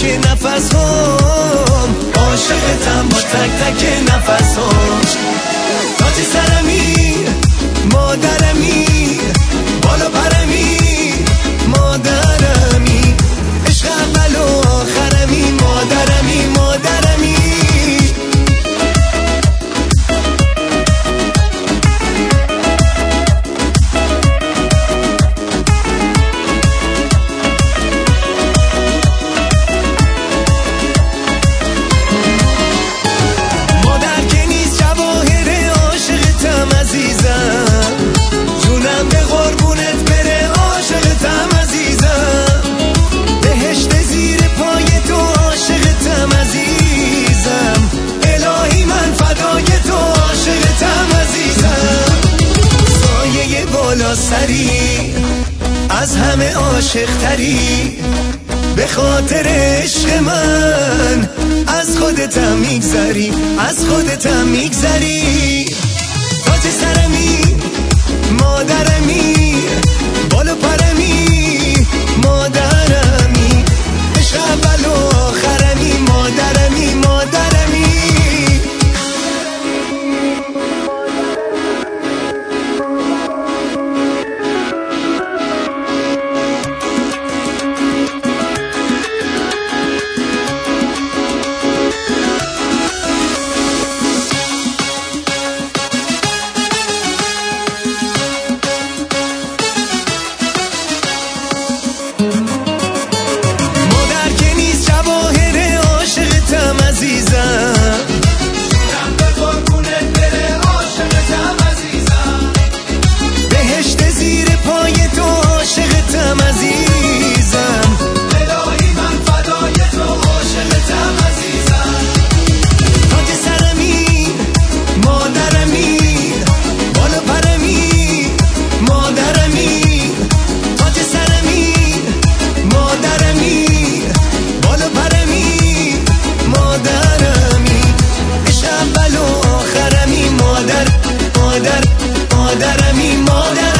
تک نفس هم، عاشقتم با تک تک نفس هم. تاج سرمی مادرمی، بالا پرمی مادرمی، عشق اول و آخرمی مادرمی مادرمی. جونم به قربونت بره عاشقتم عزیزم، بهشت زیر پای تو عاشقتم عزیزم، الهی من فدای تو عاشقتم عزیزم. سایه بالا سری از همه عاشق تری، به خاطر عشق من از خودتم میگذری، از خودتم میگذری. تاج سرمی مادرمی، بالا پرمی مادرمی، عشق اول و آخرمی مادرمی مادرمی. بهشت زیر پای تو عاشقتم عزیزم، الهی من فدای تو عاشقتم عزیزم. تاج سرمی مادرمی، بالا پرمی مادرمی، تاج سرمی مادرمی، بالا پرمی مادرمی، عشق اول و آخرمی مادرمی مادر